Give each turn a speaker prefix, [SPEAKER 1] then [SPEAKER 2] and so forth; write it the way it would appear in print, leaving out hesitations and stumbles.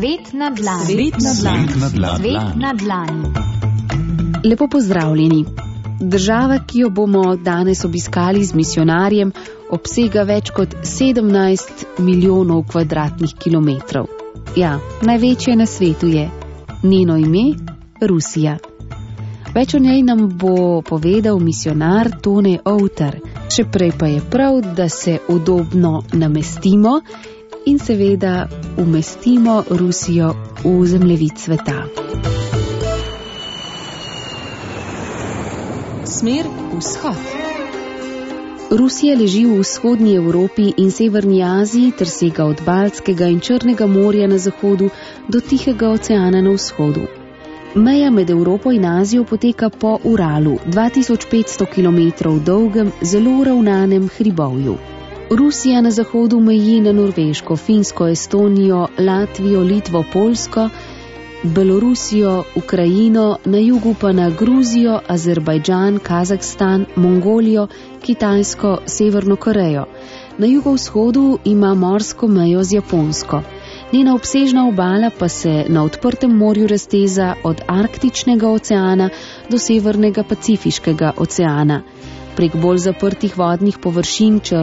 [SPEAKER 1] Svet na dlani.
[SPEAKER 2] Svet na dlani.
[SPEAKER 1] Svet na dlani.
[SPEAKER 3] Lepo pozdravljeni. Država, ki jo bomo danes obiskali z misijonarjem, obsega več kot 17 milijonov kvadratnih kilometrov. Ja, največje na svetu je. Njeno ime? Rusija. Več o njej nam bo povedal misijonar Tone Outer. Še prej pa je prav, da se udobno namestimo in seveda umestimo Rusijo v zemljevid sveta.
[SPEAKER 2] Smer vzhod.
[SPEAKER 3] Rusija leži v vzhodnji Evropi in severni Aziji ter sega od Baltskega in Črnega morja na zahodu do Tihega oceana na vzhodu. Meja med Evropo in Azijo poteka po Uralu, 2500 km dolgem, zelo ravnanem hribovju. Rusija na zahodu meji na Norveško, Finsko, Estonijo, Latvijo, Litvo, Poljsko, Belorusijo, Ukrajino, na jugu pa na Gruzijo, Azerbajdžan, Kazahstan, Mongolijo, Kitajsko, Severno Korejo. Na jugovzhodu ima morsko mejo z Japonsko. Njena obsežna obala pa se na odprtem morju razteza od Arktičnega oceana do Severnega Pacifiškega oceana. Prek bolj zaprtih vodnih površin